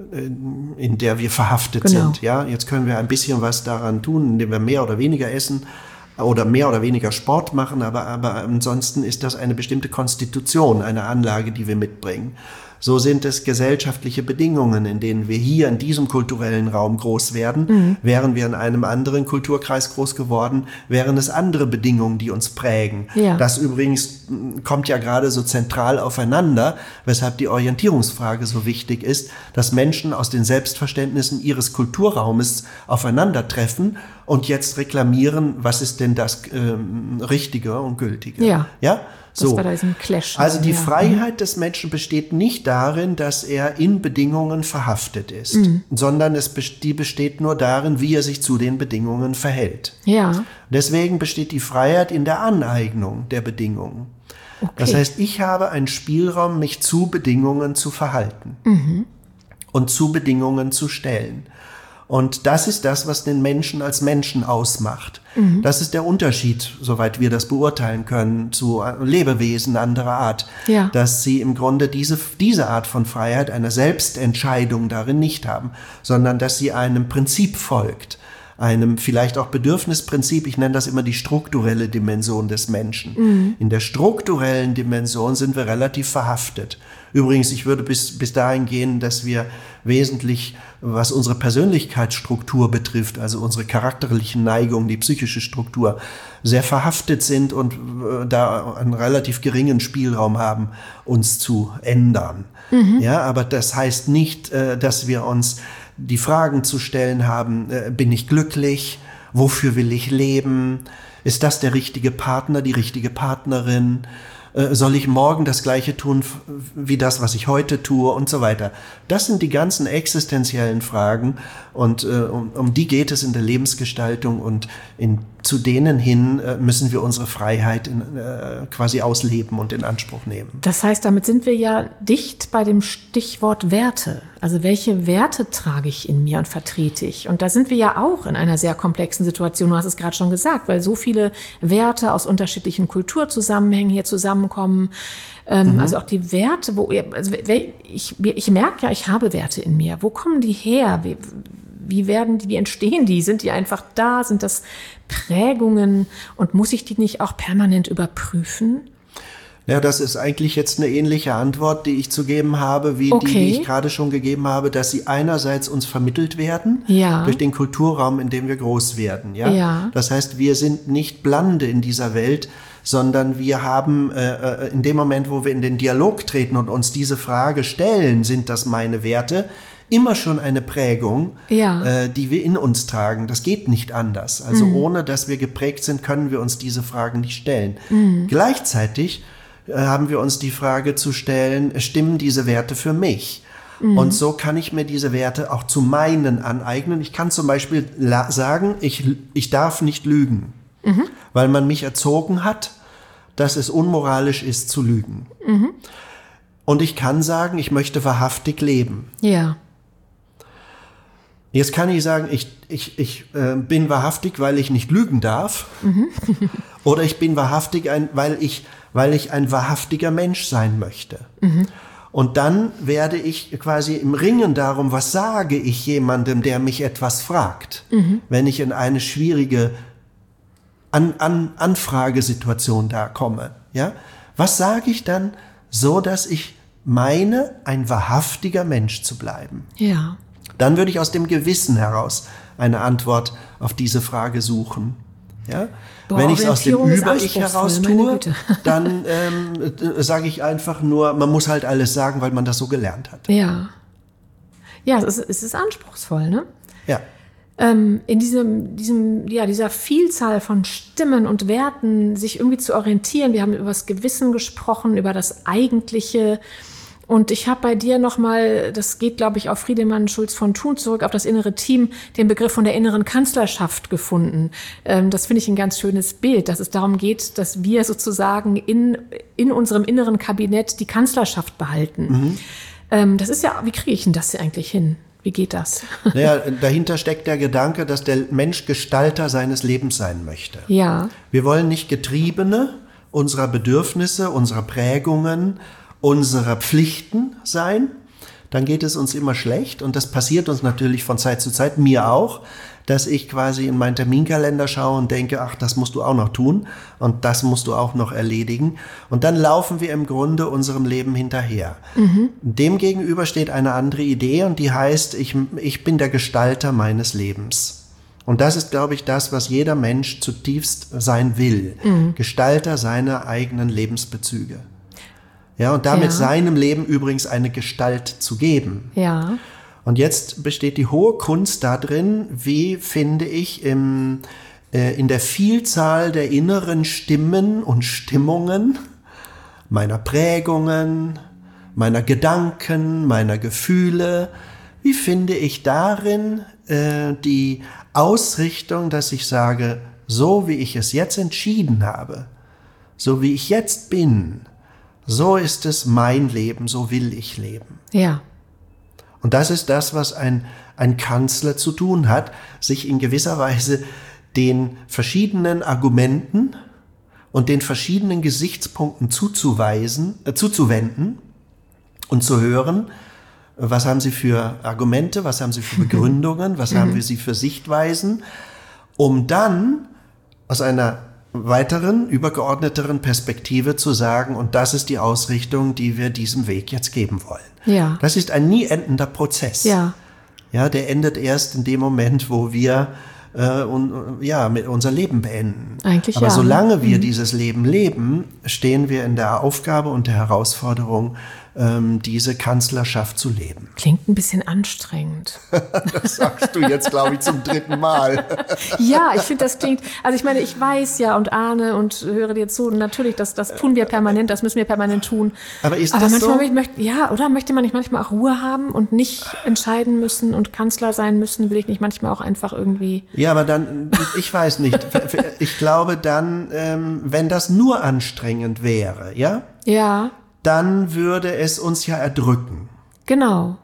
In der wir verhaftet genau. sind. Ja, jetzt können wir ein bisschen was daran tun, indem wir mehr oder weniger essen oder mehr oder weniger Sport machen, aber, aber ansonsten ist das eine bestimmte Konstitution, eine Anlage, die wir mitbringen. So sind es gesellschaftliche Bedingungen, in denen wir hier in diesem kulturellen Raum groß werden. Mhm. Wären wir in einem anderen Kulturkreis groß geworden, wären es andere Bedingungen, die uns prägen. Ja. Das übrigens kommt ja gerade so zentral aufeinander, weshalb die Orientierungsfrage so wichtig ist, dass Menschen aus den Selbstverständnissen ihres Kulturraumes aufeinandertreffen und jetzt reklamieren, was ist denn das ähm, Richtige und Gültige. Ja. Ja? So. Das war da diesen Clash. Also die ja. Freiheit des Menschen besteht nicht darin, dass er in Bedingungen verhaftet ist, mhm. sondern es best- die besteht nur darin, wie er sich zu den Bedingungen verhält. Ja. Deswegen besteht die Freiheit in der Aneignung der Bedingungen. Okay. Das heißt, ich habe einen Spielraum, mich zu Bedingungen zu verhalten mhm. und zu Bedingungen zu stellen. Und das ist das, was den Menschen als Menschen ausmacht. Mhm. Das ist der Unterschied, soweit wir das beurteilen können, zu Lebewesen anderer Art. Ja. Dass sie im Grunde diese, diese Art von Freiheit, eine Selbstentscheidung darin nicht haben, sondern dass sie einem Prinzip folgt. Einem vielleicht auch Bedürfnisprinzip, ich nenne das immer die strukturelle Dimension des Menschen. Mhm. In der strukturellen Dimension sind wir relativ verhaftet. Übrigens, ich würde bis, bis dahin gehen, dass wir wesentlich, was unsere Persönlichkeitsstruktur betrifft, also unsere charakterlichen Neigungen, die psychische Struktur, sehr verhaftet sind und äh, da einen relativ geringen Spielraum haben, uns zu ändern. Mhm. Ja, aber das heißt nicht, äh, dass wir uns die Fragen zu stellen haben, äh, bin ich glücklich? Wofür will ich leben? Ist das der richtige Partner, die richtige Partnerin? Äh, soll ich morgen das Gleiche tun f- wie das, was ich heute tue und so weiter? Das sind die ganzen existenziellen Fragen und äh, um, um die geht es in der Lebensgestaltung und in, zu denen hin äh, müssen wir unsere Freiheit in, äh, quasi ausleben und in Anspruch nehmen. Das heißt, damit sind wir ja dicht bei dem Stichwort Werte. Also welche Werte trage ich in mir und vertrete ich? Und da sind wir ja auch in einer sehr komplexen Situation. Du hast es gerade schon gesagt, weil so viele Werte aus unterschiedlichen Kulturzusammenhängen hier zusammenkommen. Ähm, mhm. Also auch die Werte, wo also ich, ich merke ja, ich habe Werte in mir. Wo kommen die her? Wie, wie werden die, wie entstehen die? Sind die einfach da? Sind das Prägungen? Und muss ich die nicht auch permanent überprüfen? Ja, das ist eigentlich jetzt eine ähnliche Antwort, die ich zu geben habe, wie okay. die, die ich gerade schon gegeben habe, dass sie einerseits uns vermittelt werden, ja. durch den Kulturraum, in dem wir groß werden. Ja? Ja. Das heißt, wir sind nicht Blande in dieser Welt, sondern wir haben äh, in dem Moment, wo wir in den Dialog treten und uns diese Frage stellen, sind das meine Werte, immer schon eine Prägung, ja. äh, die wir in uns tragen. Das geht nicht anders. Also mhm. ohne, dass wir geprägt sind, können wir uns diese Fragen nicht stellen. Mhm. Gleichzeitig haben wir uns die Frage zu stellen, stimmen diese Werte für mich? Mhm. Und so kann ich mir diese Werte auch zu meinen aneignen. Ich kann zum Beispiel la- sagen, ich, ich darf nicht lügen, mhm. weil man mich erzogen hat, dass es unmoralisch ist zu lügen. Mhm. und ich kann sagen, ich möchte wahrhaftig leben. Ja. Jetzt kann ich sagen, ich, ich, ich äh, bin wahrhaftig, weil ich nicht lügen darf. Mhm. Oder ich bin wahrhaftig, ein, weil, ich, weil ich ein wahrhaftiger Mensch sein möchte. Mhm. Und dann werde ich quasi im Ringen darum, was sage ich jemandem, der mich etwas fragt, mhm. wenn ich in eine schwierige An, An, Anfragesituation da komme. Ja? Was sage ich dann, so dass ich meine, ein wahrhaftiger Mensch zu bleiben? Ja. Dann würde ich aus dem Gewissen heraus eine Antwort auf diese Frage suchen. Ja? Boah, wenn ich es aus dem Über-Ich heraus tue, Güte. dann ähm, sage ich einfach nur, man muss halt alles sagen, weil man das so gelernt hat. Ja. Ja, es ist, es ist anspruchsvoll, ne? Ja. Ähm, in diesem, diesem, ja, dieser Vielzahl von Stimmen und Werten sich irgendwie zu orientieren. Wir haben über das Gewissen gesprochen, über das Eigentliche. Und ich habe bei dir nochmal, das geht, glaube ich, auf Friedemann Schulz von Thun zurück, auf das innere Team, den Begriff von der inneren Kanzlerschaft gefunden. Ähm, das finde ich ein ganz schönes Bild, dass es darum geht, dass wir sozusagen in, in unserem inneren Kabinett die Kanzlerschaft behalten. Mhm. Ähm, das ist ja, wie kriege ich denn das eigentlich hin? Wie geht das? Naja, dahinter steckt der Gedanke, dass der Mensch Gestalter seines Lebens sein möchte. Ja. Wir wollen nicht Getriebene unserer Bedürfnisse, unserer Prägungen, unserer Pflichten sein, dann geht es uns immer schlecht und das passiert uns natürlich von Zeit zu Zeit, mir auch, dass ich quasi in meinen Terminkalender schaue und denke, ach, das musst du auch noch tun und das musst du auch noch erledigen und dann laufen wir im Grunde unserem Leben hinterher. Mhm. Demgegenüber steht eine andere Idee und die heißt, ich, ich bin der Gestalter meines Lebens. Und das ist, glaube ich, das, was jeder Mensch zutiefst sein will, mhm. Gestalter seiner eigenen Lebensbezüge. Ja, und damit ja. seinem Leben übrigens eine Gestalt zu geben. Ja. Und jetzt besteht die hohe Kunst darin, wie finde ich im, äh, in der Vielzahl der inneren Stimmen und Stimmungen, meiner Prägungen, meiner Gedanken, meiner Gefühle, wie finde ich darin äh, die Ausrichtung, dass ich sage, so wie ich es jetzt entschieden habe, so wie ich jetzt bin, so ist es mein Leben, so will ich leben. Ja. Und das ist das, was ein, ein Kanzler zu tun hat, sich in gewisser Weise den verschiedenen Argumenten und den verschiedenen Gesichtspunkten zuzuweisen, äh, zuzuwenden und zu hören, was haben sie für Argumente, was haben sie für Begründungen, was haben wir sie für Sichtweisen, um dann aus einer weiteren, übergeordneteren Perspektive zu sagen, und das ist die Ausrichtung, die wir diesem Weg jetzt geben wollen. Ja. Das ist ein nie endender Prozess. Ja. Ja, der endet erst in dem Moment, wo wir äh, und, ja, mit unser Leben beenden. Eigentlich Aber ja. solange wir mhm. dieses Leben leben, stehen wir in der Aufgabe und der Herausforderung, ähm, diese Kanzlerschaft zu leben. Klingt ein bisschen anstrengend. Das sagst du jetzt, glaube ich, zum dritten Mal. Ja, ich finde, das klingt, also ich meine, ich weiß ja und ahne und höre dir zu, und natürlich, das, das tun wir permanent, das müssen wir permanent tun. Aber ist Aber das manchmal so? Möchte, ja, oder möchte man nicht manchmal auch Ruhe haben und nicht entscheiden müssen und Kanzler sein müssen, will ich nicht manchmal auch einfach irgendwie... Ja, aber dann, ich weiß nicht, ich glaube dann, ähm, wenn das nur anstrengend wäre, ja? Ja. Dann würde es uns ja erdrücken. Genau.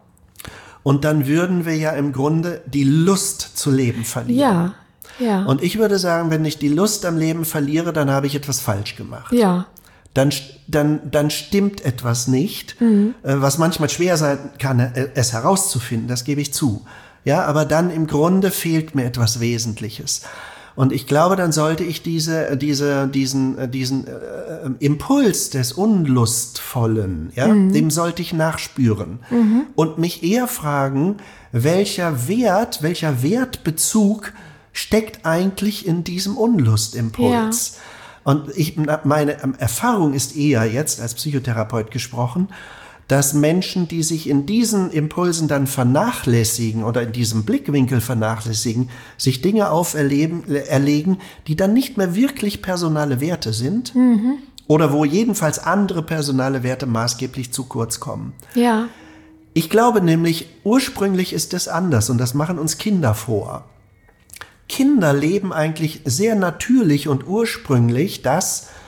Und dann würden wir ja im Grunde die Lust zu leben verlieren. Ja, ja. Und ich würde sagen, wenn ich die Lust am Leben verliere, dann habe ich etwas falsch gemacht. Ja. Dann, dann, dann stimmt etwas nicht, mhm. was manchmal schwer sein kann, es herauszufinden, das gebe ich zu. Ja, aber dann im Grunde fehlt mir etwas Wesentliches. Und ich glaube, dann sollte ich diese, diese, diesen, diesen äh, Impuls des Unlustvollen, ja, mhm. dem sollte ich nachspüren mhm. und mich eher fragen, welcher Wert, welcher Wertbezug steckt eigentlich in diesem Unlustimpuls? Ja. Und ich, meine Erfahrung ist eher jetzt als Psychotherapeut gesprochen, dass Menschen, die sich in diesen Impulsen dann vernachlässigen oder in diesem Blickwinkel vernachlässigen, sich Dinge auferleben, erlegen, die dann nicht mehr wirklich personale Werte sind mhm. oder wo jedenfalls andere personale Werte maßgeblich zu kurz kommen. Ja. Ich glaube nämlich, ursprünglich ist es anders und das machen uns Kinder vor. Kinder leben eigentlich sehr natürlich und ursprünglich das,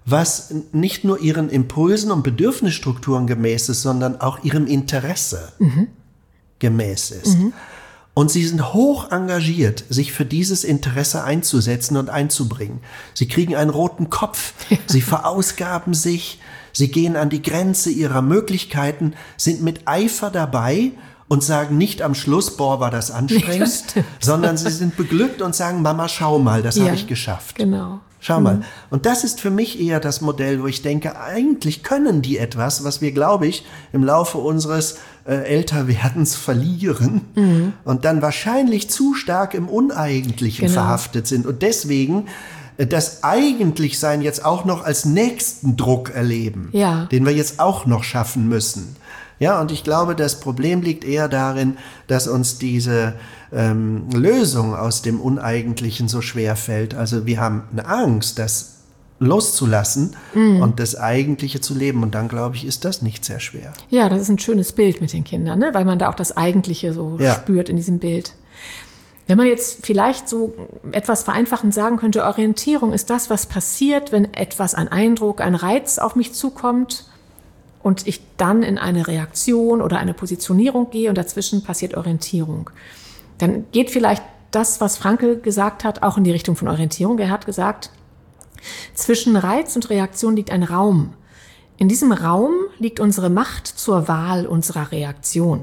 was nicht nur ihren Impulsen und Bedürfnisstrukturen gemäß ist, sondern auch ihrem Interesse mhm. gemäß ist. Mhm. Und sie sind hoch engagiert, sich für dieses Interesse einzusetzen und einzubringen. Sie kriegen einen roten Kopf, sie verausgaben sich, sie gehen an die Grenze ihrer Möglichkeiten, sind mit Eifer dabei und sagen nicht am Schluss, boah, war das anstrengend, ja, sondern sie sind beglückt und sagen, Mama, schau mal, das ja, habe ich geschafft. Genau. Schau mal. Mhm. Und das ist für mich eher das Modell, wo ich denke, eigentlich können die etwas, was wir, glaube ich, im Laufe unseres äh, Älterwerdens verlieren mhm. und dann wahrscheinlich zu stark im Uneigentlichen genau. verhaftet sind und deswegen äh, das Eigentlichsein jetzt auch noch als nächsten Druck erleben, ja. den wir jetzt auch noch schaffen müssen. Ja, und ich glaube, das Problem liegt eher darin, dass uns diese ähm, Lösung aus dem Uneigentlichen so schwer fällt. Also wir haben eine Angst, das loszulassen mm. und das Eigentliche zu leben. Und dann, glaube ich, ist das nicht sehr schwer. Ja, das ist ein schönes Bild mit den Kindern, ne? Weil man da auch das Eigentliche so ja. spürt in diesem Bild. Wenn man jetzt vielleicht so etwas vereinfachend sagen könnte, Orientierung ist das, was passiert, wenn etwas, ein Eindruck, ein Reiz auf mich zukommt, und ich dann in eine Reaktion oder eine Positionierung gehe und dazwischen passiert Orientierung. Dann geht vielleicht das, was Frankl gesagt hat, auch in die Richtung von Orientierung. Er hat gesagt, zwischen Reiz und Reaktion liegt ein Raum. In diesem Raum liegt unsere Macht zur Wahl unserer Reaktion.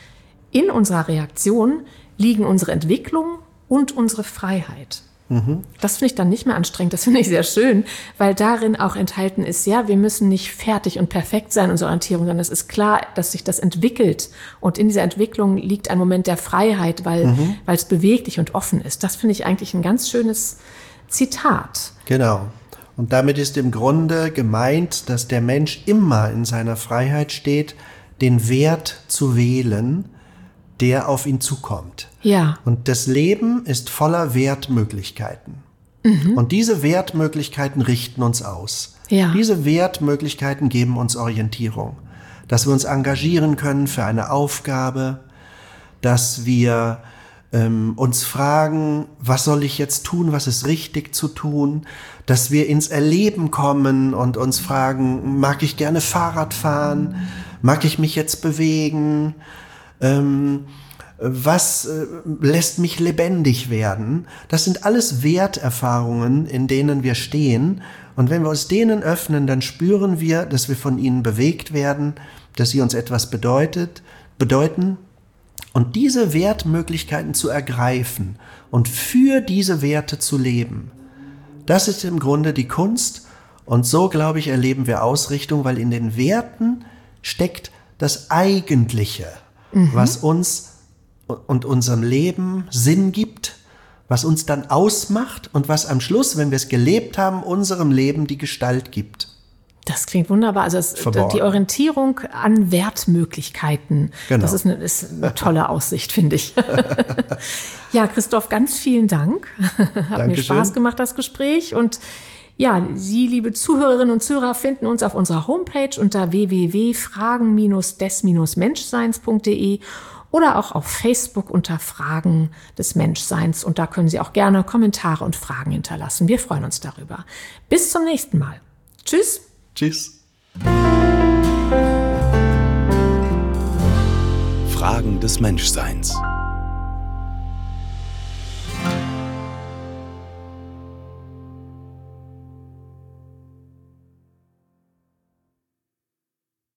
In unserer Reaktion liegen unsere Entwicklung und unsere Freiheit. Das finde ich dann nicht mehr anstrengend, das finde ich sehr schön, weil darin auch enthalten ist, ja, wir müssen nicht fertig und perfekt sein, unsere Orientierung, sondern es ist klar, dass sich das entwickelt und in dieser Entwicklung liegt ein Moment der Freiheit, weil, mhm. weil es beweglich und offen ist. Das finde ich eigentlich ein ganz schönes Zitat. Genau. Und damit ist im Grunde gemeint, dass der Mensch immer in seiner Freiheit steht, den Wert zu wählen, der auf ihn zukommt. Ja. Und das Leben ist voller Wertmöglichkeiten. Mhm. Und diese Wertmöglichkeiten richten uns aus. Ja. Diese Wertmöglichkeiten geben uns Orientierung. Dass wir uns engagieren können für eine Aufgabe, dass wir ähm, uns fragen, was soll ich jetzt tun, was ist richtig zu tun, dass wir ins Erleben kommen und uns fragen, mag ich gerne Fahrrad fahren, mag ich mich jetzt bewegen, ähm, was äh, lässt mich lebendig werden? Das sind alles Werterfahrungen, in denen wir stehen. Und wenn wir uns denen öffnen, dann spüren wir, dass wir von ihnen bewegt werden, dass sie uns etwas bedeutet, bedeuten. Und diese Wertmöglichkeiten zu ergreifen und für diese Werte zu leben, das ist im Grunde die Kunst. Und so, glaube ich, erleben wir Ausrichtung, weil in den Werten steckt das Eigentliche, mhm. was uns und unserem Leben Sinn gibt, was uns dann ausmacht und was am Schluss, wenn wir es gelebt haben, unserem Leben die Gestalt gibt. Das klingt wunderbar. Also es, die Orientierung an Wertmöglichkeiten, genau. Das ist eine, ist eine tolle Aussicht, finde ich. Ja, Christoph, ganz vielen Dank. Hat Dankeschön. Mir Spaß gemacht, das Gespräch. Und ja, Sie, liebe Zuhörerinnen und Zuhörer, finden uns auf unserer Homepage unter w w w punkt fragen des menschseins punkt d e oder auch auf Facebook unter Fragen des Menschseins. Und da können Sie auch gerne Kommentare und Fragen hinterlassen. Wir freuen uns darüber. Bis zum nächsten Mal. Tschüss. Tschüss. Fragen des Menschseins.